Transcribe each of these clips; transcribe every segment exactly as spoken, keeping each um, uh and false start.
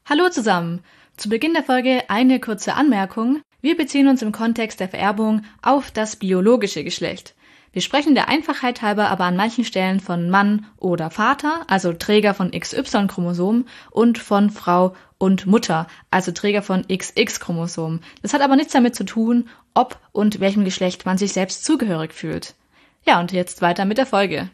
Hallo zusammen! Zu Beginn der Folge eine kurze Anmerkung. Wir beziehen uns im Kontext der Vererbung auf das biologische Geschlecht. Wir sprechen der Einfachheit halber aber an manchen Stellen von Mann oder Vater, also Träger von X Y-Chromosom, und von Frau und Mutter, also Träger von X X-Chromosom. Das hat aber nichts damit zu tun, ob und welchem Geschlecht man sich selbst zugehörig fühlt. Ja, und jetzt weiter mit der Folge.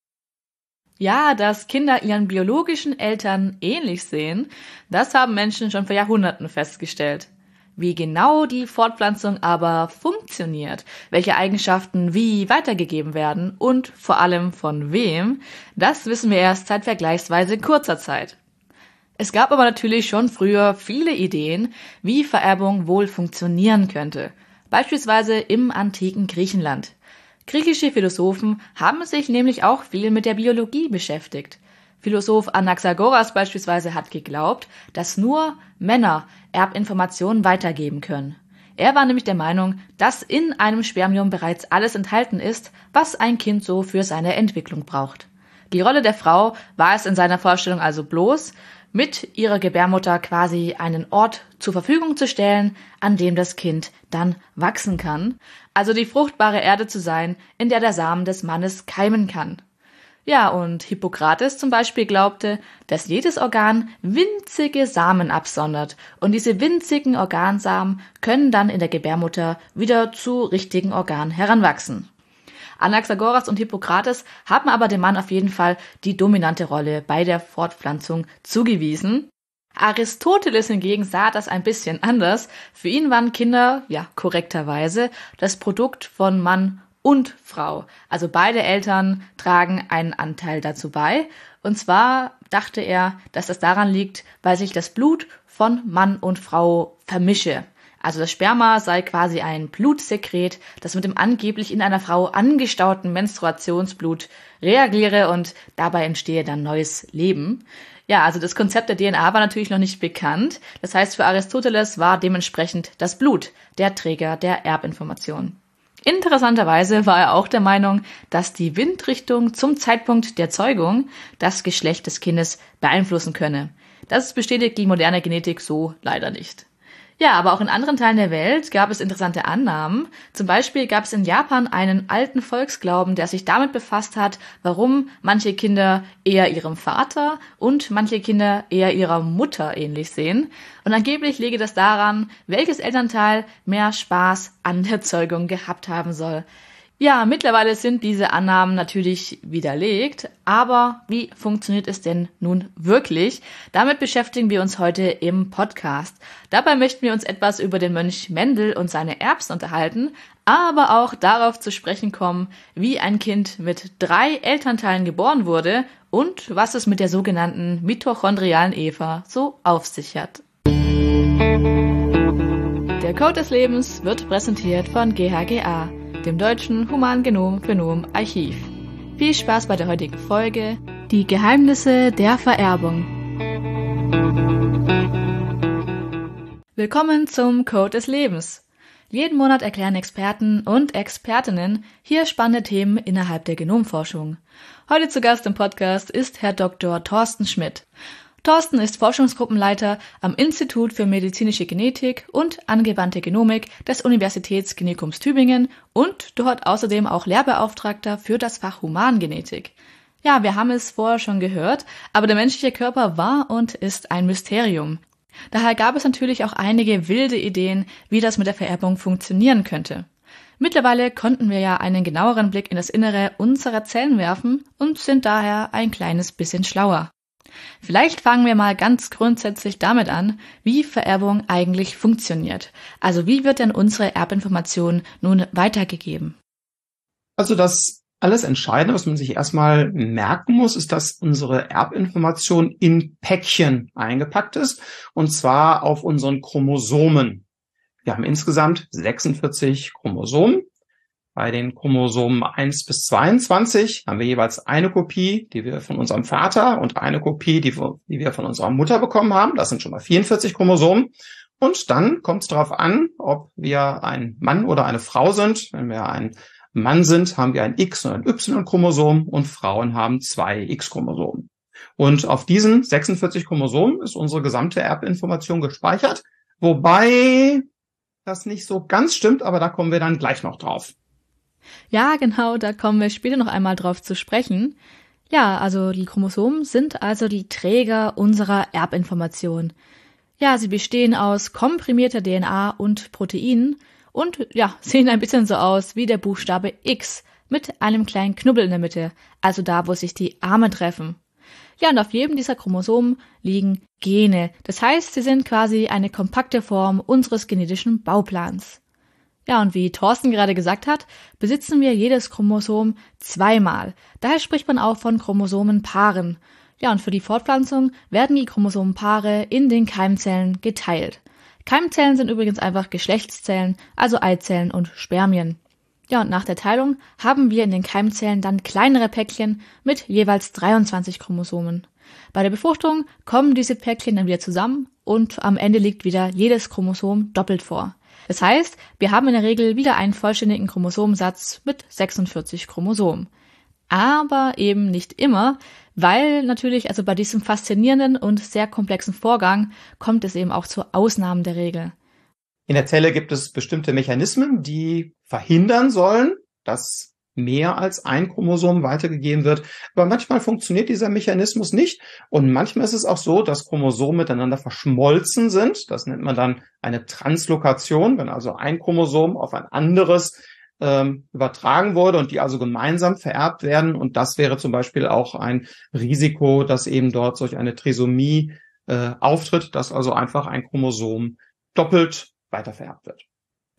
Ja, dass Kinder ihren biologischen Eltern ähnlich sehen, das haben Menschen schon vor Jahrhunderten festgestellt. Wie genau die Fortpflanzung aber funktioniert, welche Eigenschaften wie weitergegeben werden und vor allem von wem, das wissen wir erst seit vergleichsweise kurzer Zeit. Es gab aber natürlich schon früher viele Ideen, wie Vererbung wohl funktionieren könnte, beispielsweise im antiken Griechenland. Griechische Philosophen haben sich nämlich auch viel mit der Biologie beschäftigt. Philosoph Anaxagoras beispielsweise hat geglaubt, dass nur Männer Erbinformationen weitergeben können. Er war nämlich der Meinung, dass in einem Spermium bereits alles enthalten ist, was ein Kind so für seine Entwicklung braucht. Die Rolle der Frau war es in seiner Vorstellung also bloß, mit ihrer Gebärmutter quasi einen Ort zur Verfügung zu stellen, an dem das Kind dann wachsen kann, also die fruchtbare Erde zu sein, in der der Samen des Mannes keimen kann. Ja, und Hippokrates zum Beispiel glaubte, dass jedes Organ winzige Samen absondert und diese winzigen Organsamen können dann in der Gebärmutter wieder zu richtigen Organen heranwachsen. Anaxagoras und Hippokrates haben aber dem Mann auf jeden Fall die dominante Rolle bei der Fortpflanzung zugewiesen. Aristoteles hingegen sah das ein bisschen anders. Für ihn waren Kinder, ja korrekterweise, das Produkt von Mann und Frau. Also beide Eltern tragen einen Anteil dazu bei. Und zwar dachte er, dass das daran liegt, weil sich das Blut von Mann und Frau vermische. Also das Sperma sei quasi ein Blutsekret, das mit dem angeblich in einer Frau angestauten Menstruationsblut reagiere und dabei entstehe dann neues Leben. Ja, also das Konzept der D N A war natürlich noch nicht bekannt. Das heißt, für Aristoteles war dementsprechend das Blut der Träger der Erbinformation. Interessanterweise war er auch der Meinung, dass die Windrichtung zum Zeitpunkt der Zeugung das Geschlecht des Kindes beeinflussen könne. Das bestätigt die moderne Genetik so leider nicht. Ja, aber auch in anderen Teilen der Welt gab es interessante Annahmen. Zum Beispiel gab es in Japan einen alten Volksglauben, der sich damit befasst hat, warum manche Kinder eher ihrem Vater und manche Kinder eher ihrer Mutter ähnlich sehen. Und angeblich liege das daran, welches Elternteil mehr Spaß an der Zeugung gehabt haben soll. Ja, mittlerweile sind diese Annahmen natürlich widerlegt, aber wie funktioniert es denn nun wirklich? Damit beschäftigen wir uns heute im Podcast. Dabei möchten wir uns etwas über den Mönch Mendel und seine Erbsen unterhalten, aber auch darauf zu sprechen kommen, wie ein Kind mit drei Elternteilen geboren wurde und was es mit der sogenannten mitochondrialen Eva so auf sich hat. Der Code des Lebens wird präsentiert von G H G A, dem Deutschen Humangenom-Phenom-Archiv. Viel Spaß bei der heutigen Folge: Die Geheimnisse der Vererbung. Willkommen zum Code des Lebens. Jeden Monat erklären Experten und Expertinnen hier spannende Themen innerhalb der Genomforschung. Heute zu Gast im Podcast ist Herr Doktor Thorsten Schmidt. Thorsten ist Forschungsgruppenleiter am Institut für medizinische Genetik und angewandte Genomik des Universitätsklinikum Tübingen und dort außerdem auch Lehrbeauftragter für das Fach Humangenetik. Ja, wir haben es vorher schon gehört, aber der menschliche Körper war und ist ein Mysterium. Daher gab es natürlich auch einige wilde Ideen, wie das mit der Vererbung funktionieren könnte. Mittlerweile konnten wir ja einen genaueren Blick in das Innere unserer Zellen werfen und sind daher ein kleines bisschen schlauer. Vielleicht fangen wir mal ganz grundsätzlich damit an, wie Vererbung eigentlich funktioniert. Also wie wird denn unsere Erbinformation nun weitergegeben? Also das alles Entscheidende, was man sich erstmal merken muss, ist, dass unsere Erbinformation in Päckchen eingepackt ist, und zwar auf unseren Chromosomen. Wir haben insgesamt sechsundvierzig Chromosomen. Bei den Chromosomen eins bis zweiundzwanzig haben wir jeweils eine Kopie, die wir von unserem Vater, und eine Kopie, die wir von unserer Mutter bekommen haben. Das sind schon mal vierundvierzig Chromosomen. Und dann kommt es darauf an, ob wir ein Mann oder eine Frau sind. Wenn wir ein Mann sind, haben wir ein X- und ein Y-Chromosom, und Frauen haben zwei X-Chromosomen. Und auf diesen sechsundvierzig Chromosomen ist unsere gesamte Erbinformation gespeichert, wobei das nicht so ganz stimmt, aber da kommen wir dann gleich noch drauf. Ja, genau, da kommen wir später noch einmal drauf zu sprechen. Ja, also die Chromosomen sind also die Träger unserer Erbinformation. Ja, sie bestehen aus komprimierter D N A und Proteinen und ja, sehen ein bisschen so aus wie der Buchstabe X mit einem kleinen Knubbel in der Mitte, also da, wo sich die Arme treffen. Ja, und auf jedem dieser Chromosomen liegen Gene. Das heißt, sie sind quasi eine kompakte Form unseres genetischen Bauplans. Ja, und wie Thorsten gerade gesagt hat, besitzen wir jedes Chromosom zweimal. Daher spricht man auch von Chromosomenpaaren. Ja, und für die Fortpflanzung werden die Chromosomenpaare in den Keimzellen geteilt. Keimzellen sind übrigens einfach Geschlechtszellen, also Eizellen und Spermien. Ja, und nach der Teilung haben wir in den Keimzellen dann kleinere Päckchen mit jeweils dreiundzwanzig Chromosomen. Bei der Befruchtung kommen diese Päckchen dann wieder zusammen und am Ende liegt wieder jedes Chromosom doppelt vor. Das heißt, wir haben in der Regel wieder einen vollständigen Chromosomensatz mit sechsundvierzig Chromosomen. Aber eben nicht immer, weil natürlich also bei diesem faszinierenden und sehr komplexen Vorgang kommt es eben auch zu Ausnahmen der Regel. In der Zelle gibt es bestimmte Mechanismen, die verhindern sollen, dass mehr als ein Chromosom weitergegeben wird. Aber manchmal funktioniert dieser Mechanismus nicht. Und manchmal ist es auch so, dass Chromosomen miteinander verschmolzen sind. Das nennt man dann eine Translokation, wenn also ein Chromosom auf ein anderes ähm, übertragen wurde und die also gemeinsam vererbt werden. Und das wäre zum Beispiel auch ein Risiko, dass eben dort solch eine Trisomie äh, auftritt, dass also einfach ein Chromosom doppelt weitervererbt wird.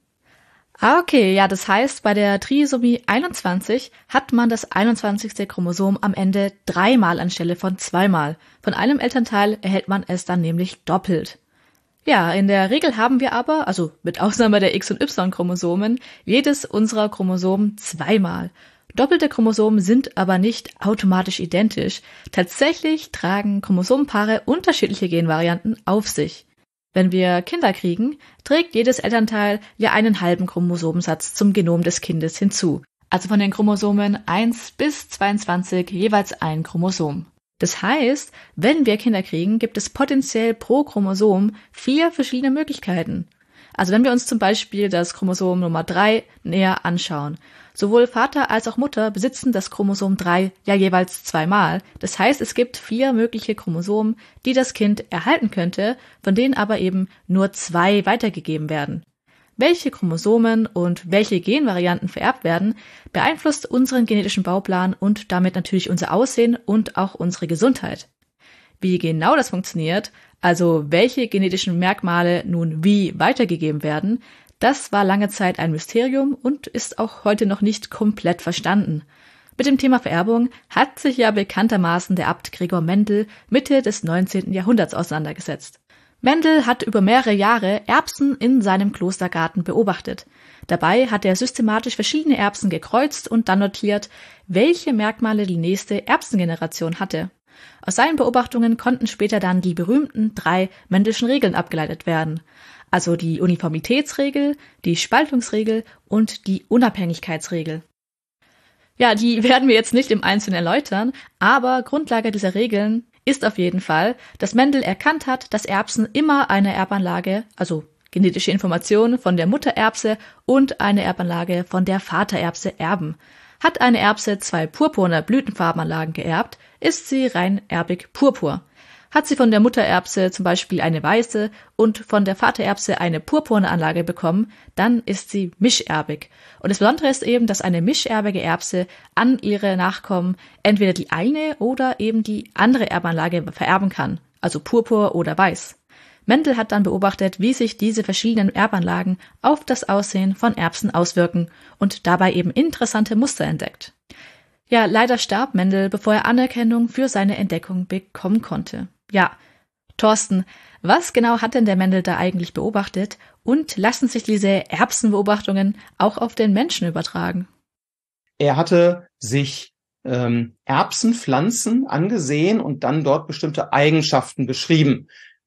Ah, okay, ja, das heißt, bei der Trisomie einundzwanzig hat man das einundzwanzigste Chromosom am Ende dreimal anstelle von zweimal. Von einem Elternteil erhält man es dann nämlich doppelt. Ja, in der Regel haben wir aber, also mit Ausnahme der X- und Y-Chromosomen, jedes unserer Chromosomen zweimal. Doppelte Chromosomen sind aber nicht automatisch identisch. Tatsächlich tragen Chromosomenpaare unterschiedliche Genvarianten auf sich. Wenn wir Kinder kriegen, trägt jedes Elternteil ja einen halben Chromosomensatz zum Genom des Kindes hinzu. Also von den Chromosomen eins bis zweiundzwanzig jeweils ein Chromosom. Das heißt, wenn wir Kinder kriegen, gibt es potenziell pro Chromosom vier verschiedene Möglichkeiten. Also wenn wir uns zum Beispiel das Chromosom Nummer drei näher anschauen. Sowohl Vater als auch Mutter besitzen das Chromosom drei ja jeweils zweimal. Das heißt, es gibt vier mögliche Chromosomen, die das Kind erhalten könnte, von denen aber eben nur zwei weitergegeben werden. Welche Chromosomen und welche Genvarianten vererbt werden, beeinflusst unseren genetischen Bauplan und damit natürlich unser Aussehen und auch unsere Gesundheit. Wie genau das funktioniert, also welche genetischen Merkmale nun wie weitergegeben werden, das war lange Zeit ein Mysterium und ist auch heute noch nicht komplett verstanden. Mit dem Thema Vererbung hat sich ja bekanntermaßen der Abt Gregor Mendel Mitte des neunzehnten Jahrhunderts auseinandergesetzt. Mendel hat über mehrere Jahre Erbsen in seinem Klostergarten beobachtet. Dabei hat er systematisch verschiedene Erbsen gekreuzt und dann notiert, welche Merkmale die nächste Erbsengeneration hatte. Aus seinen Beobachtungen konnten später dann die berühmten drei Mendelschen Regeln abgeleitet werden. Also die Uniformitätsregel, die Spaltungsregel und die Unabhängigkeitsregel. Ja, die werden wir jetzt nicht im Einzelnen erläutern, aber Grundlage dieser Regeln ist auf jeden Fall, dass Mendel erkannt hat, dass Erbsen immer eine Erbanlage, also genetische Informationen von der Muttererbse und eine Erbanlage von der Vatererbse erben. Hat eine Erbse zwei purpurne Blütenfarbenanlagen geerbt, ist sie rein erbig purpur. Hat sie von der Muttererbse zum Beispiel eine weiße und von der Vatererbse eine purpurne Anlage bekommen, dann ist sie mischerbig. Und das Besondere ist eben, dass eine mischerbige Erbse an ihre Nachkommen entweder die eine oder eben die andere Erbanlage vererben kann, also purpur oder weiß. Mendel hat dann beobachtet, wie sich diese verschiedenen Erbanlagen auf das Aussehen von Erbsen auswirken und dabei eben interessante Muster entdeckt. Ja, leider starb Mendel, bevor er Anerkennung für seine Entdeckung bekommen konnte. Ja, Thorsten, was genau hat denn der Mendel da eigentlich beobachtet und lassen sich diese Erbsenbeobachtungen auch auf den Menschen übertragen? Er hatte sich ähm, Erbsenpflanzen angesehen und dann dort bestimmte Eigenschaften beschrieben.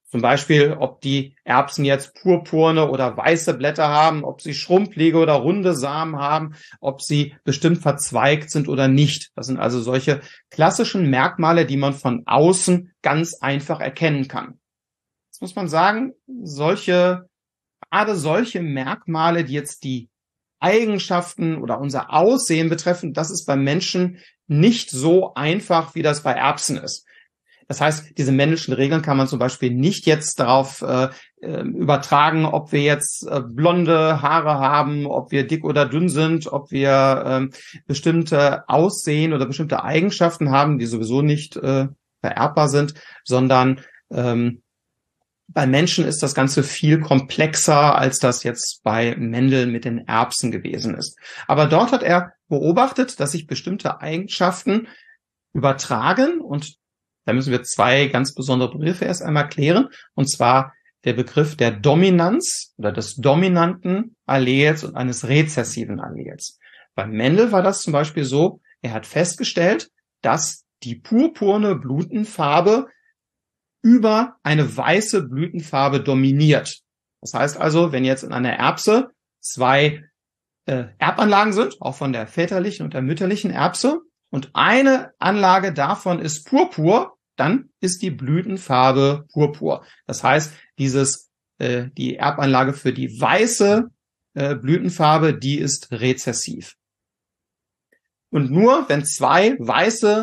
Zum Beispiel, ob die Erbsen jetzt purpurne oder weiße Blätter haben, ob sie schrumpelige oder runde Samen haben, ob sie bestimmt verzweigt sind oder nicht. Das sind also solche klassischen Merkmale, die man von außen ganz einfach erkennen kann. Jetzt muss man sagen, solche, gerade solche Merkmale, die jetzt die Eigenschaften oder unser Aussehen betreffen, das ist beim Menschen nicht so einfach, wie das bei Erbsen ist. Das heißt, diese männlichen Regeln kann man zum Beispiel nicht jetzt darauf äh, übertragen, ob wir jetzt äh, blonde Haare haben, ob wir dick oder dünn sind, ob wir äh, bestimmte Aussehen oder bestimmte Eigenschaften haben, die sowieso nicht äh, vererbbar sind, sondern ähm, bei Menschen ist das Ganze viel komplexer, als das jetzt bei Mendel mit den Erbsen gewesen ist. Aber dort hat er beobachtet, dass sich bestimmte Eigenschaften übertragen, und da müssen wir zwei ganz besondere Begriffe erst einmal klären, und zwar der Begriff der Dominanz oder des dominanten Allels und eines rezessiven Allels. Bei Mendel war das zum Beispiel so, er hat festgestellt, dass die purpurne Blütenfarbe über eine weiße Blütenfarbe dominiert. Das heißt also, wenn jetzt in einer Erbse zwei äh, Erbanlagen sind, auch von der väterlichen und der mütterlichen Erbse, und eine Anlage davon ist Purpur, dann ist die Blütenfarbe Purpur. Das heißt, dieses äh, die Erbanlage für die weiße äh, Blütenfarbe, die ist rezessiv. Und nur wenn zwei weiße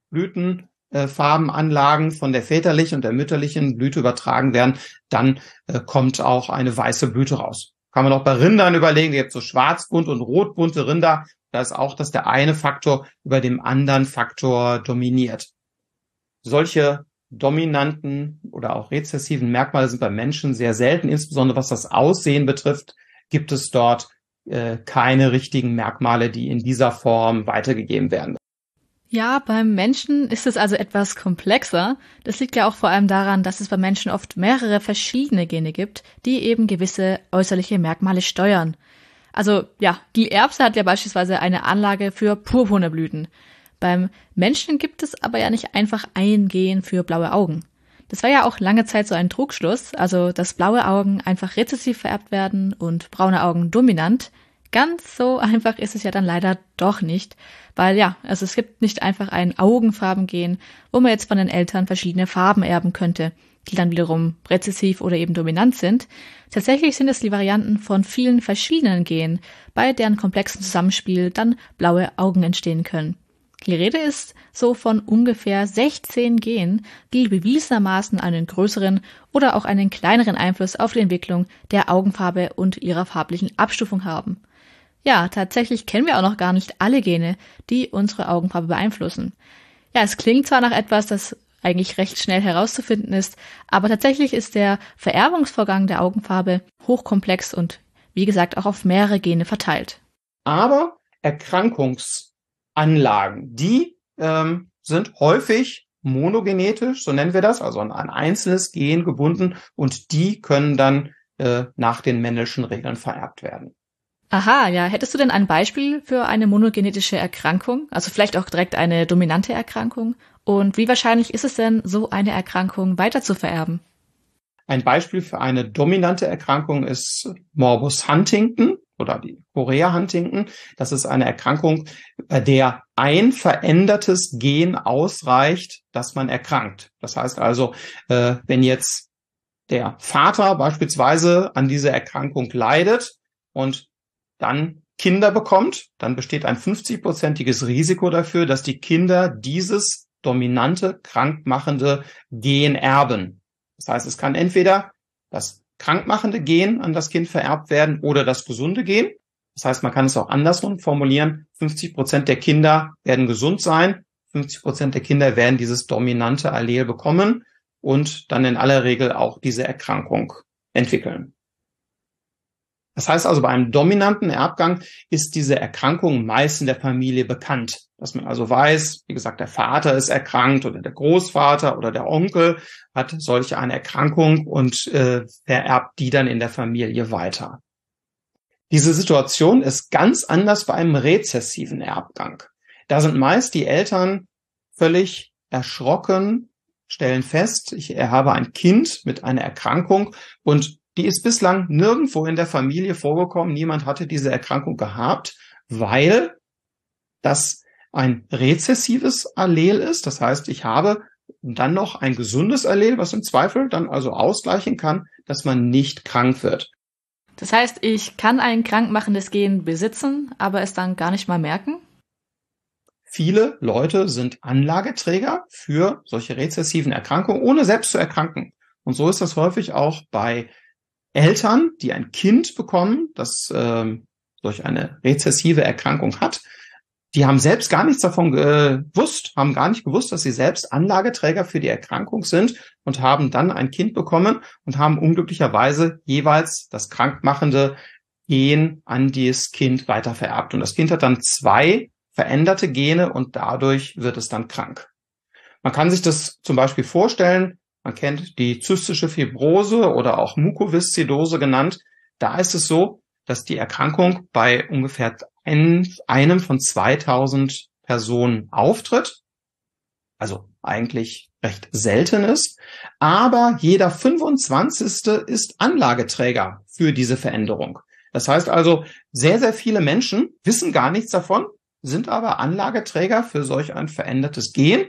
Blütenfarbenanlagen von der väterlichen und der mütterlichen Blüte übertragen werden, dann äh, kommt auch eine weiße Blüte raus. Kann man auch bei Rindern überlegen, ihr habt so schwarzbunt und rotbunte Rinder. Da ist auch, dass der eine Faktor über dem anderen Faktor dominiert. Solche dominanten oder auch rezessiven Merkmale sind bei Menschen sehr selten. Insbesondere was das Aussehen betrifft, gibt es dort äh, keine richtigen Merkmale, die in dieser Form weitergegeben werden. Ja, beim Menschen ist es also etwas komplexer. Das liegt ja auch vor allem daran, dass es bei Menschen oft mehrere verschiedene Gene gibt, die eben gewisse äußerliche Merkmale steuern. Also ja, die Erbse hat ja beispielsweise eine Anlage für purpurne Blüten. Beim Menschen gibt es aber ja nicht einfach ein Gen für blaue Augen. Das war ja auch lange Zeit so ein Trugschluss, also dass blaue Augen einfach rezessiv vererbt werden und braune Augen dominant. Ganz so einfach ist es ja dann leider doch nicht, weil ja, also es gibt nicht einfach ein Augenfarbengen, wo man jetzt von den Eltern verschiedene Farben erben könnte, die dann wiederum rezessiv oder eben dominant sind. Tatsächlich sind es die Varianten von vielen verschiedenen Genen, bei deren komplexen Zusammenspiel dann blaue Augen entstehen können. Die Rede ist so von ungefähr sechzehn Genen, die bewiesenermaßen einen größeren oder auch einen kleineren Einfluss auf die Entwicklung der Augenfarbe und ihrer farblichen Abstufung haben. Ja, tatsächlich kennen wir auch noch gar nicht alle Gene, die unsere Augenfarbe beeinflussen. Ja, es klingt zwar nach etwas, das eigentlich recht schnell herauszufinden ist, aber tatsächlich ist der Vererbungsvorgang der Augenfarbe hochkomplex und, wie gesagt, auch auf mehrere Gene verteilt. Aber Erkrankungsanlagen, die ähm, sind häufig monogenetisch, so nennen wir das, also an ein einzelnes Gen gebunden, und die können dann äh, nach den Mendelschen Regeln vererbt werden. Aha, ja. Hättest du denn ein Beispiel für eine monogenetische Erkrankung? Also vielleicht auch direkt eine dominante Erkrankung? Und wie wahrscheinlich ist es denn, so eine Erkrankung weiter zu vererben? Ein Beispiel für eine dominante Erkrankung ist Morbus Huntington oder die Chorea Huntington. Das ist eine Erkrankung, bei der ein verändertes Gen ausreicht, dass man erkrankt. Das heißt also, äh, wenn jetzt der Vater beispielsweise an dieser Erkrankung leidet und dann Kinder bekommt, dann besteht ein fünfzig-prozentiges Risiko dafür, dass die Kinder dieses dominante, krankmachende Gen erben. Das heißt, es kann entweder das krankmachende Gen an das Kind vererbt werden oder das gesunde Gen. Das heißt, man kann es auch andersrum formulieren. fünfzig Prozent der Kinder werden gesund sein, fünfzig Prozent der Kinder werden dieses dominante Allel bekommen und dann in aller Regel auch diese Erkrankung entwickeln. Das heißt also, bei einem dominanten Erbgang ist diese Erkrankung meist in der Familie bekannt. Dass man also weiß, wie gesagt, der Vater ist erkrankt oder der Großvater oder der Onkel hat solche eine Erkrankung und äh, vererbt die dann in der Familie weiter. Diese Situation ist ganz anders bei einem rezessiven Erbgang. Da sind meist die Eltern völlig erschrocken, stellen fest, ich habe ein Kind mit einer Erkrankung und die ist bislang nirgendwo in der Familie vorgekommen. Niemand hatte diese Erkrankung gehabt, weil das ein rezessives Allel ist. Das heißt, ich habe dann noch ein gesundes Allel, was im Zweifel dann also ausgleichen kann, dass man nicht krank wird. Das heißt, ich kann ein krankmachendes Gen besitzen, aber es dann gar nicht mal merken? Viele Leute sind Anlageträger für solche rezessiven Erkrankungen, ohne selbst zu erkranken. Und so ist das häufig auch bei Eltern, die ein Kind bekommen, das ähm, durch eine rezessive Erkrankung hat. Die haben selbst gar nichts davon gewusst, haben gar nicht gewusst, dass sie selbst Anlageträger für die Erkrankung sind und haben dann ein Kind bekommen und haben unglücklicherweise jeweils das krankmachende Gen an dieses Kind weitervererbt. Und das Kind hat dann zwei veränderte Gene und dadurch wird es dann krank. Man kann sich das zum Beispiel vorstellen, man kennt die zystische Fibrose oder auch Mukoviszidose genannt. Da ist es so, dass die Erkrankung bei ungefähr ein, einem von zweitausend Personen auftritt, also eigentlich recht selten ist, aber jeder fünfundzwanzigste ist Anlageträger für diese Veränderung. Das heißt also, sehr, sehr viele Menschen wissen gar nichts davon, sind aber Anlageträger für solch ein verändertes Gen.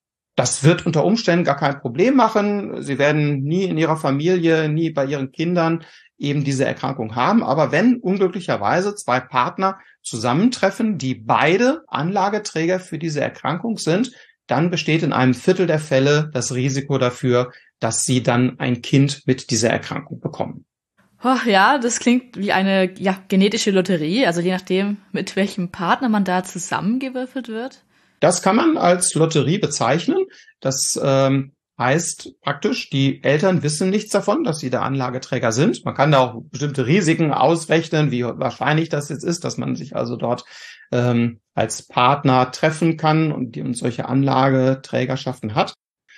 Das wird unter Umständen gar kein Problem machen. Sie werden nie in ihrer Familie, nie bei ihren Kindern eben diese Erkrankung haben. Aber wenn unglücklicherweise zwei Partner zusammentreffen, die beide Anlageträger für diese Erkrankung sind, dann besteht in einem Viertel der Fälle das Risiko dafür, dass sie dann ein Kind mit dieser Erkrankung bekommen. Oh, ja, das klingt wie eine ja, genetische Lotterie, also je nachdem, mit welchem Partner man da zusammengewürfelt wird. Das kann man als Lotterie bezeichnen. Das ähm, heißt praktisch, die Eltern wissen nichts davon, dass sie der Anlageträger sind. Man kann da auch bestimmte Risiken ausrechnen, wie wahrscheinlich das jetzt ist, dass man sich also dort ähm, als Partner treffen kann und, die, und solche Anlageträgerschaften hat.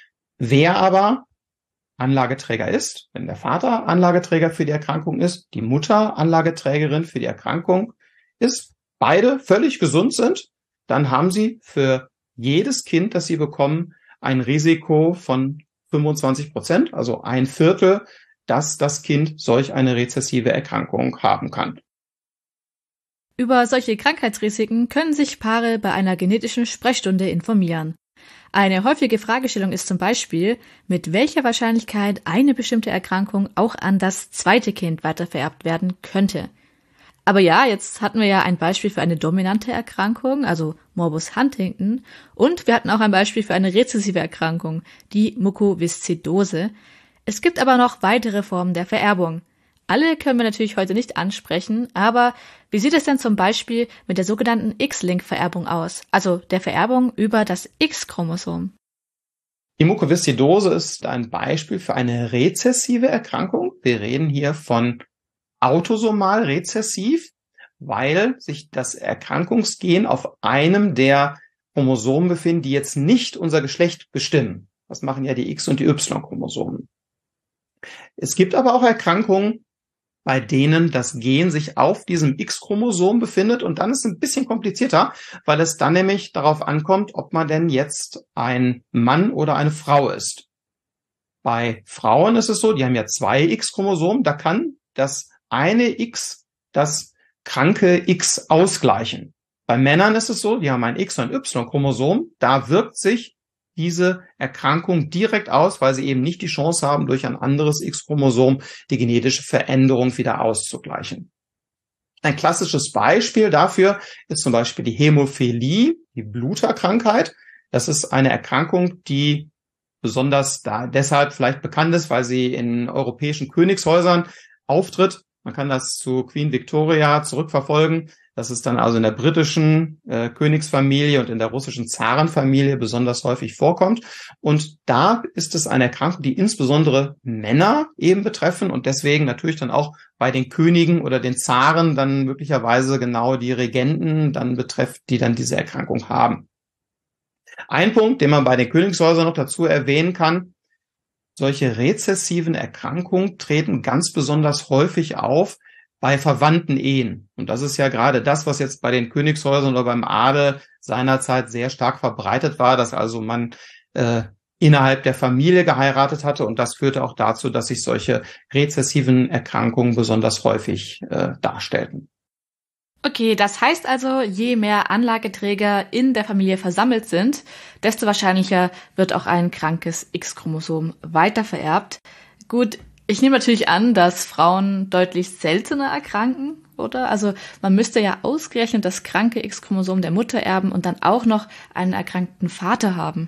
Wer aber Anlageträger ist, wenn der Vater Anlageträger für die Erkrankung ist, die Mutter Anlageträgerin für die Erkrankung ist, beide völlig gesund sind, dann haben sie für jedes Kind, das sie bekommen, ein Risiko von fünfundzwanzig Prozent, also ein Viertel, dass das Kind solch eine rezessive Erkrankung haben kann. Über solche Krankheitsrisiken können sich Paare bei einer genetischen Sprechstunde informieren. Eine häufige Fragestellung ist zum Beispiel, mit welcher Wahrscheinlichkeit eine bestimmte Erkrankung auch an das zweite Kind weitervererbt werden könnte. Aber ja, jetzt hatten wir ja ein Beispiel für eine dominante Erkrankung, also Morbus Huntington, und wir hatten auch ein Beispiel für eine rezessive Erkrankung, die Mukoviszidose. Es gibt aber noch weitere Formen der Vererbung. Alle können wir natürlich heute nicht ansprechen, aber wie sieht es denn zum Beispiel mit der sogenannten X-Link-Vererbung aus, also der Vererbung über das X-Chromosom? Die Mukoviszidose ist ein Beispiel für eine rezessive Erkrankung. Wir reden hier von autosomal rezessiv, weil sich das Erkrankungsgen auf einem der Chromosomen befindet, die jetzt nicht unser Geschlecht bestimmen. Das machen ja die X- und die Y-Chromosomen. Es gibt aber auch Erkrankungen, bei denen das Gen sich auf diesem X-Chromosom befindet. Und dann ist es ein bisschen komplizierter, weil es dann nämlich darauf ankommt, ob man denn jetzt ein Mann oder eine Frau ist. Bei Frauen ist es so, die haben ja zwei X-Chromosomen, da kann das eine X das kranke X ausgleichen. Bei Männern ist es so, die haben ein X- und ein Y-Chromosom, da wirkt sich diese Erkrankung direkt aus, weil sie eben nicht die Chance haben, durch ein anderes X-Chromosom die genetische Veränderung wieder auszugleichen. Ein klassisches Beispiel dafür ist zum Beispiel die Hämophilie, die Bluterkrankheit. Das ist eine Erkrankung, die besonders da deshalb vielleicht bekannt ist, weil sie in europäischen Königshäusern auftritt. Man kann das zu Queen Victoria zurückverfolgen. Das ist dann also in der britischen äh, Königsfamilie und in der russischen Zarenfamilie besonders häufig vorkommt. Und da ist es eine Erkrankung, die insbesondere Männer eben betreffen und deswegen natürlich dann auch bei den Königen oder den Zaren dann möglicherweise genau die Regenten dann betrifft, die dann diese Erkrankung haben. Ein Punkt, den man bei den Königshäusern noch dazu erwähnen kann: Solche rezessiven Erkrankungen treten ganz besonders häufig auf bei verwandten Ehen. Und das ist ja gerade das, was jetzt bei den Königshäusern oder beim Adel seinerzeit sehr stark verbreitet war, dass also man äh, innerhalb der Familie geheiratet hatte. Und das führte auch dazu, dass sich solche rezessiven Erkrankungen besonders häufig äh, darstellten. Okay, das heißt also, je mehr Anlageträger in der Familie versammelt sind, desto wahrscheinlicher wird auch ein krankes X-Chromosom weitervererbt. Gut, ich nehme natürlich an, dass Frauen deutlich seltener erkranken, oder? Also man müsste ja ausgerechnet das kranke X-Chromosom der Mutter erben und dann auch noch einen erkrankten Vater haben.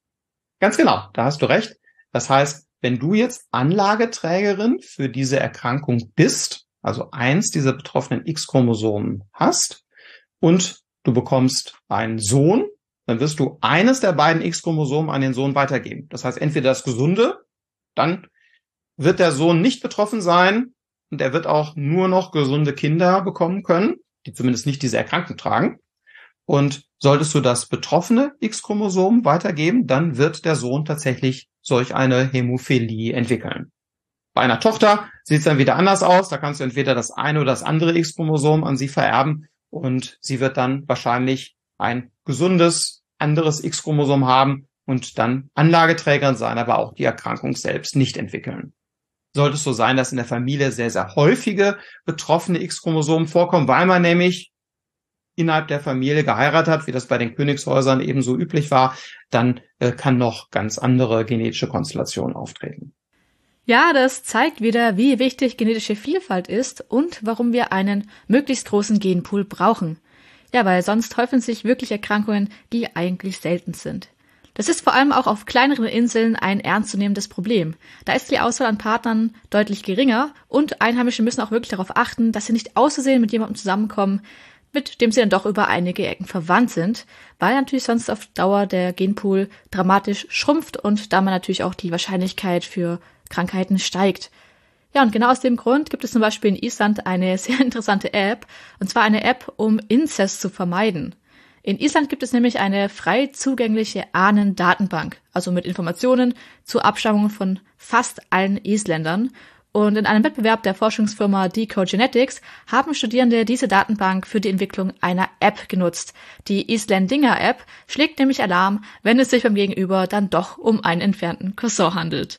Ganz genau, da hast du recht. Das heißt, wenn du jetzt Anlageträgerin für diese Erkrankung bist, also eins dieser betroffenen X-Chromosomen hast und du bekommst einen Sohn, dann wirst du eines der beiden X-Chromosomen an den Sohn weitergeben. Das heißt, entweder das Gesunde, dann wird der Sohn nicht betroffen sein und er wird auch nur noch gesunde Kinder bekommen können, die zumindest nicht diese Erkrankung tragen. Und solltest du das betroffene X-Chromosom weitergeben, dann wird der Sohn tatsächlich solch eine Hämophilie entwickeln. Bei einer Tochter sieht es dann wieder anders aus. Da kannst du entweder das eine oder das andere X-Chromosom an sie vererben und sie wird dann wahrscheinlich ein gesundes, anderes X-Chromosom haben und dann Anlageträgerin sein, aber auch die Erkrankung selbst nicht entwickeln. Sollte es so sein, dass in der Familie sehr, sehr häufige betroffene X-Chromosomen vorkommen, weil man nämlich innerhalb der Familie geheiratet hat, wie das bei den Königshäusern ebenso üblich war, dann äh, kann noch ganz andere genetische Konstellation auftreten. Ja, das zeigt wieder, wie wichtig genetische Vielfalt ist und warum wir einen möglichst großen Genpool brauchen. Ja, weil sonst häufen sich wirklich Erkrankungen, die eigentlich selten sind. Das ist vor allem auch auf kleineren Inseln ein ernstzunehmendes Problem. Da ist die Auswahl an Partnern deutlich geringer und Einheimische müssen auch wirklich darauf achten, dass sie nicht aus Versehen mit jemandem zusammenkommen, mit dem sie dann doch über einige Ecken verwandt sind, weil natürlich sonst auf Dauer der Genpool dramatisch schrumpft und da man natürlich auch die Wahrscheinlichkeit für Krankheiten steigt. Ja, und genau aus dem Grund gibt es zum Beispiel in Island eine sehr interessante App, und zwar eine App, um Inzest zu vermeiden. In Island gibt es nämlich eine frei zugängliche Ahnendatenbank, also mit Informationen zur Abstammung von fast allen Isländern. Und in einem Wettbewerb der Forschungsfirma Decode Genetics haben Studierende diese Datenbank für die Entwicklung einer App genutzt. Die Islandinger App schlägt nämlich Alarm, wenn es sich beim Gegenüber dann doch um einen entfernten Cousin handelt.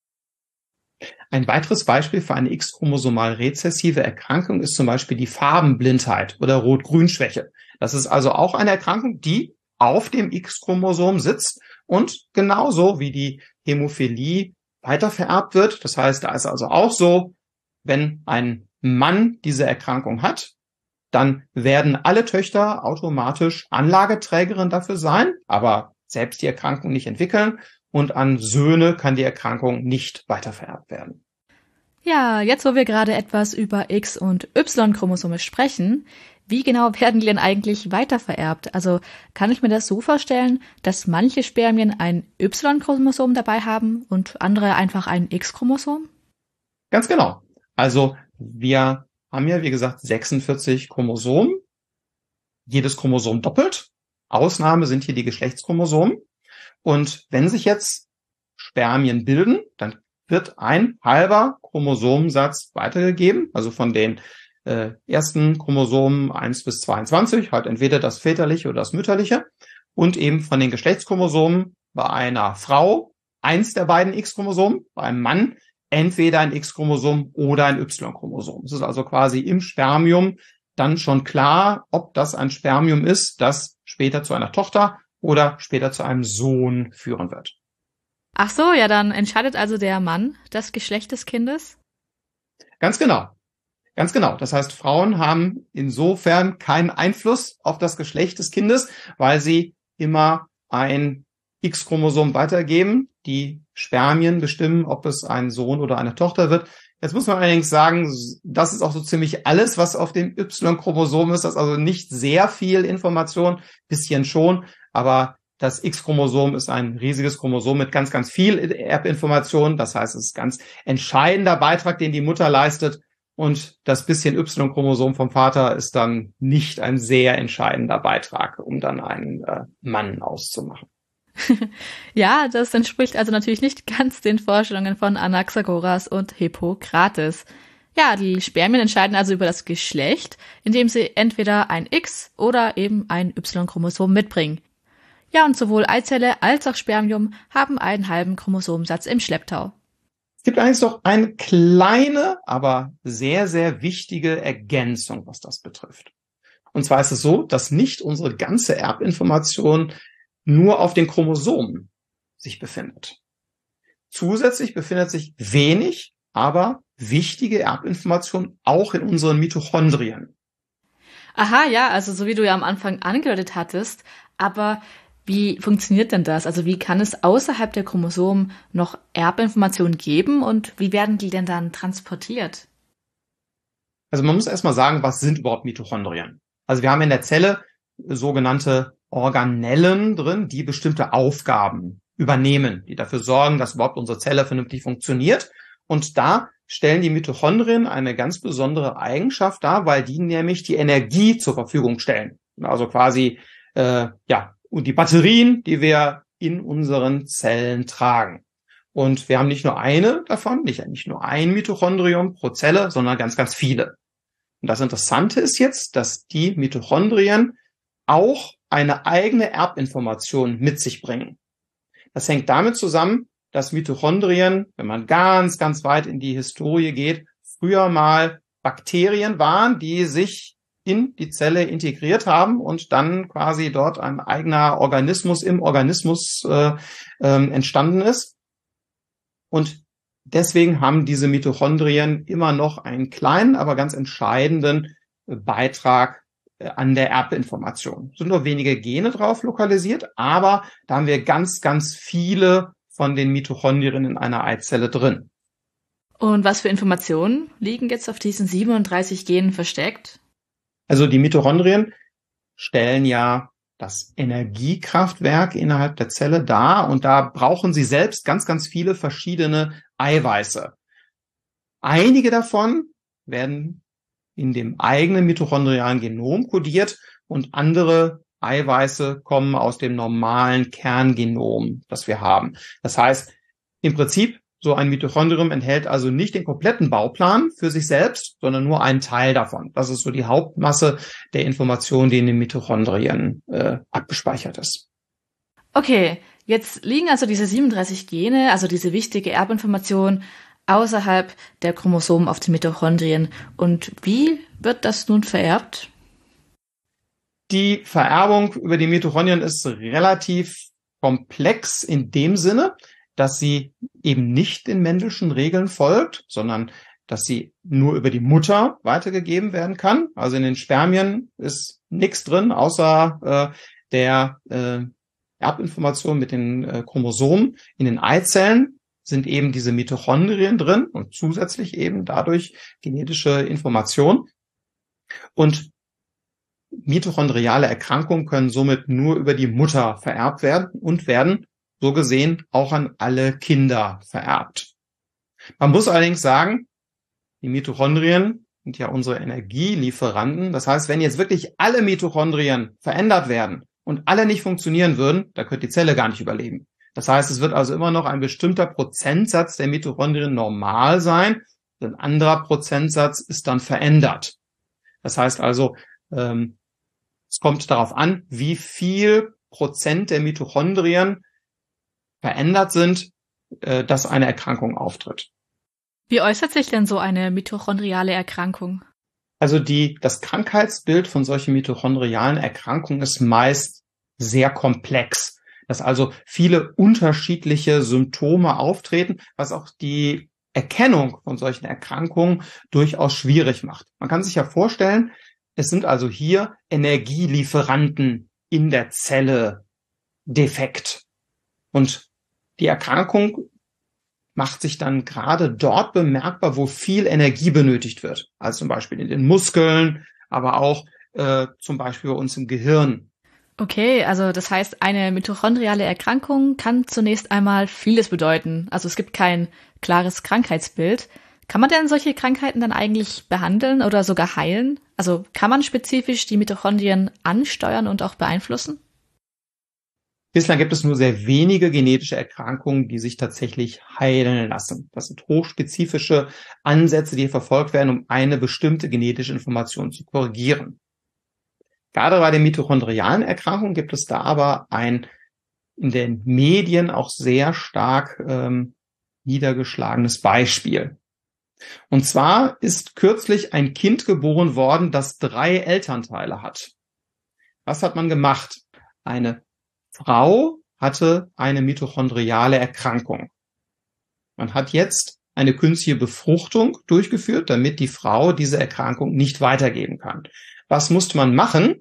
Ein weiteres Beispiel für eine X-chromosomal rezessive Erkrankung ist zum Beispiel die Farbenblindheit oder Rot-Grün-Schwäche. Das ist also auch eine Erkrankung, die auf dem X-Chromosom sitzt und genauso wie die Hämophilie weitervererbt wird. Das heißt, da ist also auch so, wenn ein Mann diese Erkrankung hat, dann werden alle Töchter automatisch Anlageträgerin dafür sein, aber selbst die Erkrankung nicht entwickeln. Und an Söhne kann die Erkrankung nicht weitervererbt werden. Ja, jetzt wo wir gerade etwas über X- und Y-Chromosome sprechen, wie genau werden die denn eigentlich weitervererbt? Also kann ich mir das so vorstellen, dass manche Spermien ein Y-Chromosom dabei haben und andere einfach ein X-Chromosom? Ganz genau. Also wir haben ja, wie gesagt, sechsundvierzig Chromosomen. Jedes Chromosom doppelt. Ausnahme sind hier die Geschlechtschromosomen. Und wenn sich jetzt Spermien bilden, dann wird ein halber Chromosomensatz weitergegeben, also von den äh, ersten Chromosomen eins bis zweiundzwanzig, halt entweder das väterliche oder das mütterliche, und eben von den Geschlechtschromosomen bei einer Frau eins der beiden X-Chromosomen, bei einem Mann entweder ein X-Chromosom oder ein Y-Chromosom. Es ist also quasi im Spermium dann schon klar, ob das ein Spermium ist, das später zu einer Tochter oder später zu einem Sohn führen wird. Ach so, ja, dann entscheidet also der Mann das Geschlecht des Kindes? Ganz genau. Ganz genau. Das heißt, Frauen haben insofern keinen Einfluss auf das Geschlecht des Kindes, weil sie immer ein X-Chromosom weitergeben. Die Spermien bestimmen, ob es ein Sohn oder eine Tochter wird. Jetzt muss man allerdings sagen, das ist auch so ziemlich alles, was auf dem Y-Chromosom ist. Das ist also nicht sehr viel Information, bisschen schon, aber das X-Chromosom ist ein riesiges Chromosom mit ganz, ganz viel Erbinformation. Das heißt, es ist ein ganz entscheidender Beitrag, den die Mutter leistet. Und das bisschen Y-Chromosom vom Vater ist dann nicht ein sehr entscheidender Beitrag, um dann einen äh, Mann auszumachen. Ja, das entspricht also natürlich nicht ganz den Vorstellungen von Anaxagoras und Hippokrates. Ja, die Spermien entscheiden also über das Geschlecht, indem sie entweder ein X oder eben ein Y-Chromosom mitbringen. Ja, und sowohl Eizelle als auch Spermium haben einen halben Chromosomensatz im Schlepptau. Es gibt eigentlich noch eine kleine, aber sehr, sehr wichtige Ergänzung, was das betrifft. Und zwar ist es so, dass nicht unsere ganze Erbinformation nur auf den Chromosomen sich befindet. Zusätzlich befindet sich wenig, aber wichtige Erbinformation auch in unseren Mitochondrien. Aha, ja, also so wie du ja am Anfang angedeutet hattest, aber wie funktioniert denn das? Also wie kann es außerhalb der Chromosomen noch Erbinformationen geben und wie werden die denn dann transportiert? Also man muss erstmal sagen, was sind überhaupt Mitochondrien? Also wir haben in der Zelle sogenannte Organellen drin, die bestimmte Aufgaben übernehmen, die dafür sorgen, dass überhaupt unsere Zelle vernünftig funktioniert. Und da stellen die Mitochondrien eine ganz besondere Eigenschaft dar, weil die nämlich die Energie zur Verfügung stellen. Also quasi äh, ja und die Batterien, die wir in unseren Zellen tragen. Und wir haben nicht nur eine davon, nicht, nicht nur ein Mitochondrium pro Zelle, sondern ganz, ganz viele. Und das Interessante ist jetzt, dass die Mitochondrien auch eine eigene Erbinformation mit sich bringen. Das hängt damit zusammen, dass Mitochondrien, wenn man ganz, ganz weit in die Historie geht, früher mal Bakterien waren, die sich in die Zelle integriert haben und dann quasi dort ein eigener Organismus im Organismus äh, äh, entstanden ist. Und deswegen haben diese Mitochondrien immer noch einen kleinen, aber ganz entscheidenden Beitrag an der Erbinformation. Es sind nur wenige Gene drauf lokalisiert, aber da haben wir ganz, ganz viele von den Mitochondrien in einer Eizelle drin. Und was für Informationen liegen jetzt auf diesen siebenunddreißig Genen versteckt? Also die Mitochondrien stellen ja das Energiekraftwerk innerhalb der Zelle dar und da brauchen sie selbst ganz, ganz viele verschiedene Eiweiße. Einige davon werden in dem eigenen mitochondrialen Genom kodiert und andere Eiweiße kommen aus dem normalen Kerngenom, das wir haben. Das heißt, im Prinzip, so ein Mitochondrium enthält also nicht den kompletten Bauplan für sich selbst, sondern nur einen Teil davon. Das ist so die Hauptmasse der Information, die in den Mitochondrien äh, abgespeichert ist. Okay, jetzt liegen also diese siebenunddreißig Gene, also diese wichtige Erbinformation, außerhalb der Chromosomen auf den Mitochondrien. Und wie wird das nun vererbt? Die Vererbung über die Mitochondrien ist relativ komplex in dem Sinne, dass sie eben nicht den Mendelschen Regeln folgt, sondern dass sie nur über die Mutter weitergegeben werden kann. Also in den Spermien ist nichts drin, außer äh, der äh, Erbinformation mit den äh, Chromosomen. In den Eizellen sind eben diese Mitochondrien drin und zusätzlich eben dadurch genetische Information. Und mitochondriale Erkrankungen können somit nur über die Mutter vererbt werden und werden so gesehen auch an alle Kinder vererbt. Man muss allerdings sagen, die Mitochondrien sind ja unsere Energielieferanten. Das heißt, wenn jetzt wirklich alle Mitochondrien verändert werden und alle nicht funktionieren würden, da könnte die Zelle gar nicht überleben. Das heißt, es wird also immer noch ein bestimmter Prozentsatz der Mitochondrien normal sein. Ein anderer Prozentsatz ist dann verändert. Das heißt also, ähm, es kommt darauf an, wie viel Prozent der Mitochondrien verändert sind, äh, dass eine Erkrankung auftritt. Wie äußert sich denn so eine mitochondriale Erkrankung? Also die, das Krankheitsbild von solchen mitochondrialen Erkrankungen ist meist sehr komplex, dass also viele unterschiedliche Symptome auftreten, was auch die Erkennung von solchen Erkrankungen durchaus schwierig macht. Man kann sich ja vorstellen, es sind also hier Energielieferanten in der Zelle defekt. Und die Erkrankung macht sich dann gerade dort bemerkbar, wo viel Energie benötigt wird. Also zum Beispiel in den Muskeln, aber auch äh, zum Beispiel bei uns im Gehirn. Okay, also das heißt, eine mitochondriale Erkrankung kann zunächst einmal vieles bedeuten. Also es gibt kein klares Krankheitsbild. Kann man denn solche Krankheiten dann eigentlich behandeln oder sogar heilen? Also kann man spezifisch die Mitochondrien ansteuern und auch beeinflussen? Bislang gibt es nur sehr wenige genetische Erkrankungen, die sich tatsächlich heilen lassen. Das sind hochspezifische Ansätze, die verfolgt werden, um eine bestimmte genetische Information zu korrigieren. Gerade bei den mitochondrialen Erkrankungen gibt es da aber ein in den Medien auch sehr stark ähm, niedergeschlagenes Beispiel. Und zwar ist kürzlich ein Kind geboren worden, das drei Elternteile hat. Was hat man gemacht? Eine Frau hatte eine mitochondriale Erkrankung. Man hat jetzt eine künstliche Befruchtung durchgeführt, damit die Frau diese Erkrankung nicht weitergeben kann. Was musste man machen?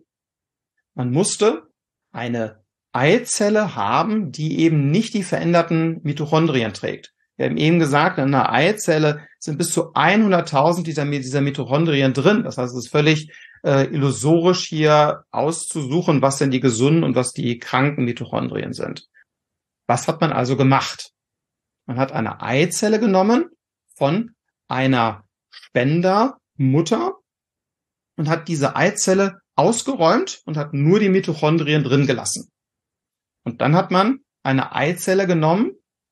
Man musste eine Eizelle haben, die eben nicht die veränderten Mitochondrien trägt. Wir haben eben gesagt, in einer Eizelle sind bis zu hunderttausend dieser, dieser Mitochondrien drin. Das heißt, es ist völlig äh, illusorisch hier auszusuchen, was denn die gesunden und was die kranken Mitochondrien sind. Was hat man also gemacht? Man hat eine Eizelle genommen von einer Spendermutter und hat diese Eizelle ausgeräumt und hat nur die Mitochondrien drin gelassen. Und dann hat man eine Eizelle genommen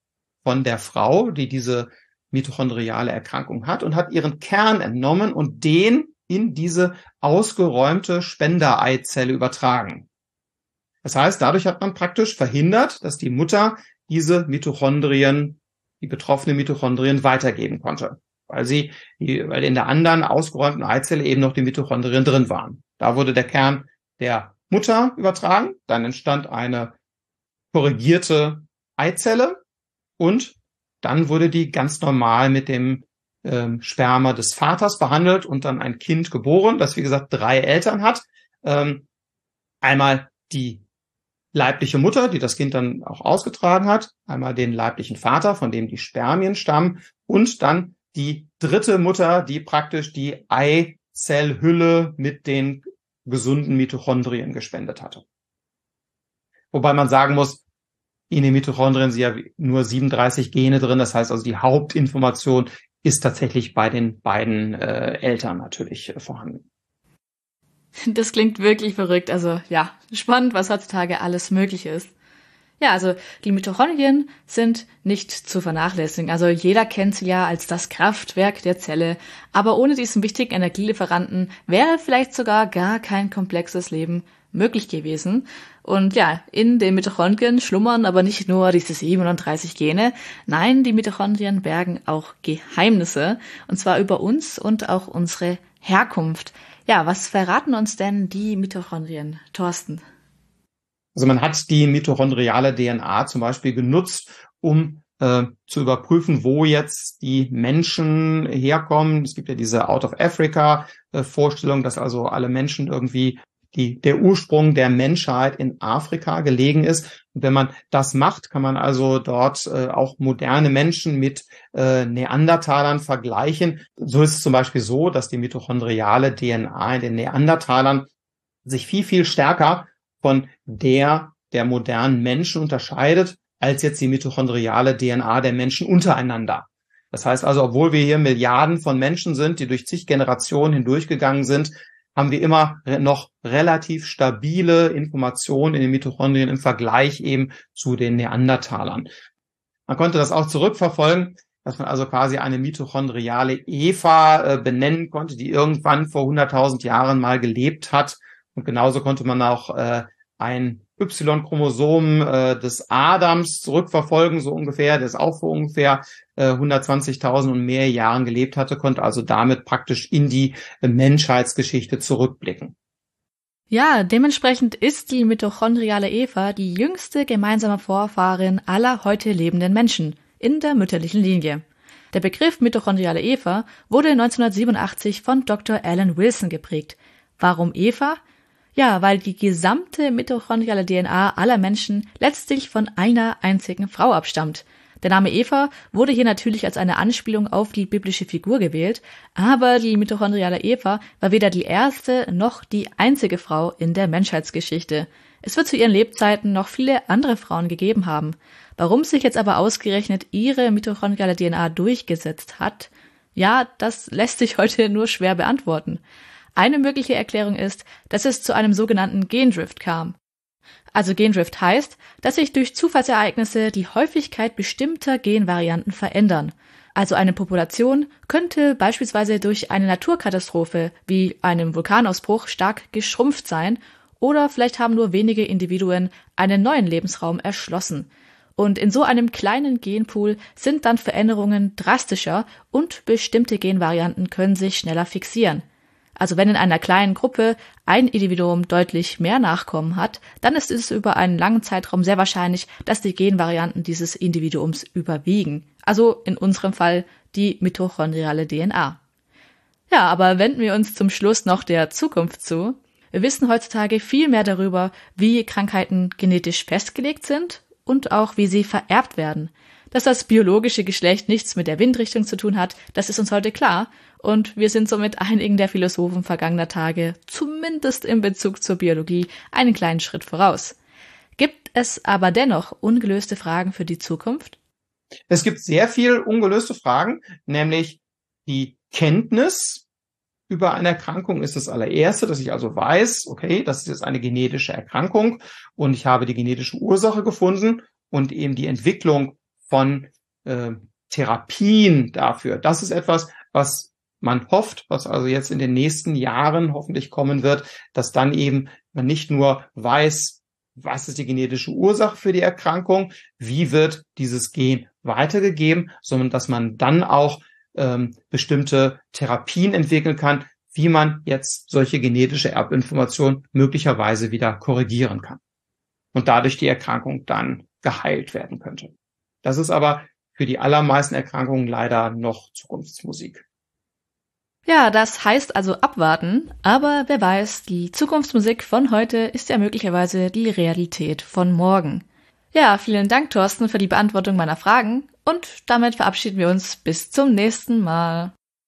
von der Frau, die diese mitochondriale Erkrankung hat, und hat ihren Kern entnommen und den in diese ausgeräumte Spendereizelle übertragen. Das heißt, dadurch hat man praktisch verhindert, dass die Mutter diese Mitochondrien, die betroffenen Mitochondrien weitergeben konnte, weil sie, weil in der anderen ausgeräumten Eizelle eben noch die Mitochondrien drin waren. Da wurde der Kern der Mutter übertragen, dann entstand eine korrigierte Eizelle und dann wurde die ganz normal mit dem ähm, Sperma des Vaters behandelt und dann ein Kind geboren, das wie gesagt drei Eltern hat. Ähm, einmal die leibliche Mutter, die das Kind dann auch ausgetragen hat, einmal den leiblichen Vater, von dem die Spermien stammen, und dann die dritte Mutter, die praktisch die Eizellhülle mit den gesunden Mitochondrien gespendet hatte. Wobei man sagen muss, in den Mitochondrien sind ja nur siebenunddreißig Gene drin, das heißt also die Hauptinformation ist tatsächlich bei den beiden äh, Eltern natürlich äh, vorhanden. Das klingt wirklich verrückt. Also ja, spannend, was heutzutage alles möglich ist. Ja, also die Mitochondrien sind nicht zu vernachlässigen. Also jeder kennt sie ja als das Kraftwerk der Zelle. Aber ohne diesen wichtigen Energielieferanten wäre vielleicht sogar gar kein komplexes Leben möglich gewesen. Und ja, in den Mitochondrien schlummern aber nicht nur diese siebenunddreißig Gene. Nein, die Mitochondrien bergen auch Geheimnisse. Und zwar über uns und auch unsere Herkunft. Ja, was verraten uns denn die Mitochondrien, Thorsten? Also man hat die mitochondriale D N A zum Beispiel genutzt, um äh, zu überprüfen, wo jetzt die Menschen herkommen. Es gibt ja diese Out-of-Africa-Vorstellung, dass also alle Menschen irgendwie die, der Ursprung der Menschheit in Afrika gelegen ist. Und wenn man das macht, kann man also dort äh, auch moderne Menschen mit äh, Neandertalern vergleichen. So ist es zum Beispiel so, dass die mitochondriale D N A in den Neandertalern sich viel, viel stärker von der der modernen Menschen unterscheidet, als jetzt die mitochondriale D N A der Menschen untereinander. Das heißt also, obwohl wir hier Milliarden von Menschen sind, die durch zig Generationen hindurchgegangen sind, haben wir immer noch relativ stabile Informationen in den Mitochondrien im Vergleich eben zu den Neandertalern. Man konnte das auch zurückverfolgen, dass man also quasi eine mitochondriale Eva äh, benennen konnte, die irgendwann vor hunderttausend Jahren mal gelebt hat. Und genauso konnte man auch äh, ein Y-Chromosom äh, des Adams zurückverfolgen, so ungefähr, der es auch vor ungefähr äh, hundertzwanzigtausend und mehr Jahren gelebt hatte, konnte also damit praktisch in die äh, Menschheitsgeschichte zurückblicken. Ja, dementsprechend ist die mitochondriale Eva die jüngste gemeinsame Vorfahrin aller heute lebenden Menschen in der mütterlichen Linie. Der Begriff mitochondriale Eva wurde neunzehnhundertsiebenundachtzig von Doktor Alan Wilson geprägt. Warum Eva? Ja, weil die gesamte mitochondriale D N A aller Menschen letztlich von einer einzigen Frau abstammt. Der Name Eva wurde hier natürlich als eine Anspielung auf die biblische Figur gewählt, aber die mitochondriale Eva war weder die erste noch die einzige Frau in der Menschheitsgeschichte. Es wird zu ihren Lebzeiten noch viele andere Frauen gegeben haben. Warum sich jetzt aber ausgerechnet ihre mitochondriale D N A durchgesetzt hat, ja, das lässt sich heute nur schwer beantworten. Eine mögliche Erklärung ist, dass es zu einem sogenannten Gendrift kam. Also Gendrift heißt, dass sich durch Zufallsereignisse die Häufigkeit bestimmter Genvarianten verändern. Also eine Population könnte beispielsweise durch eine Naturkatastrophe wie einem Vulkanausbruch stark geschrumpft sein oder vielleicht haben nur wenige Individuen einen neuen Lebensraum erschlossen. Und in so einem kleinen Genpool sind dann Veränderungen drastischer und bestimmte Genvarianten können sich schneller fixieren. Also wenn in einer kleinen Gruppe ein Individuum deutlich mehr Nachkommen hat, dann ist es über einen langen Zeitraum sehr wahrscheinlich, dass die Genvarianten dieses Individuums überwiegen. Also in unserem Fall die mitochondriale D N A. Ja, aber wenden wir uns zum Schluss noch der Zukunft zu. Wir wissen heutzutage viel mehr darüber, wie Krankheiten genetisch festgelegt sind und auch wie sie vererbt werden. Dass das biologische Geschlecht nichts mit der Windrichtung zu tun hat, das ist uns heute klar. Und wir sind somit einigen der Philosophen vergangener Tage, zumindest in Bezug zur Biologie, einen kleinen Schritt voraus. Gibt es aber dennoch ungelöste Fragen für die Zukunft? Es gibt sehr viel ungelöste Fragen, nämlich die Kenntnis über eine Erkrankung ist das allererste, dass ich also weiß, okay, das ist jetzt eine genetische Erkrankung und ich habe die genetische Ursache gefunden und eben die Entwicklung von äh, Therapien dafür. Das ist etwas, was man hofft, was also jetzt in den nächsten Jahren hoffentlich kommen wird, dass dann eben man nicht nur weiß, was ist die genetische Ursache für die Erkrankung, wie wird dieses Gen weitergegeben, sondern dass man dann auch ähm, bestimmte Therapien entwickeln kann, wie man jetzt solche genetische Erbinformation möglicherweise wieder korrigieren kann und dadurch die Erkrankung dann geheilt werden könnte. Das ist aber für die allermeisten Erkrankungen leider noch Zukunftsmusik. Ja, das heißt also abwarten, aber wer weiß, die Zukunftsmusik von heute ist ja möglicherweise die Realität von morgen. Ja, vielen Dank, Thorsten, für die Beantwortung meiner Fragen und damit verabschieden wir uns bis zum nächsten Mal.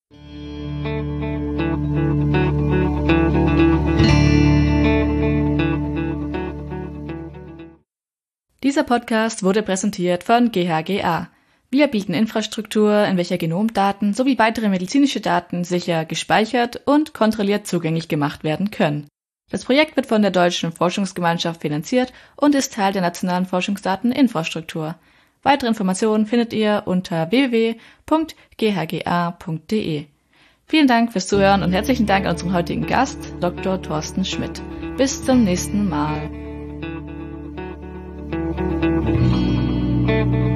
Dieser Podcast wurde präsentiert von G H G A. Wir bieten Infrastruktur, in welcher Genomdaten sowie weitere medizinische Daten sicher gespeichert und kontrolliert zugänglich gemacht werden können. Das Projekt wird von der Deutschen Forschungsgemeinschaft finanziert und ist Teil der nationalen Forschungsdateninfrastruktur. Weitere Informationen findet ihr unter w w w punkt g h g a punkt d e. Vielen Dank fürs Zuhören und herzlichen Dank an unseren heutigen Gast, Doktor Thorsten Schmidt. Bis zum nächsten Mal.